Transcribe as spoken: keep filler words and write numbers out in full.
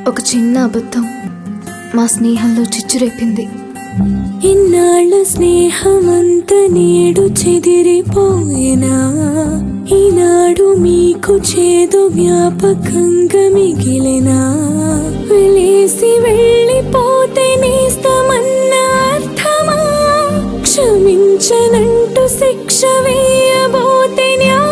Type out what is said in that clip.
ఒక చిన్న అబద్ధం మా స్నేహంలో చిచ్చురేపింది. ఇన్నాళ్ళ స్నేహమంత నేడు చెదిరిపోయినా ఈనాడు మీకు చేదు జ్ఞాపకంగా మిగిలినా వెలేసి వెళ్ళిపోతే నేస్తమన్న అర్థమా క్షమించనంటూ శిక్ష వేయబోతే న్యాయమా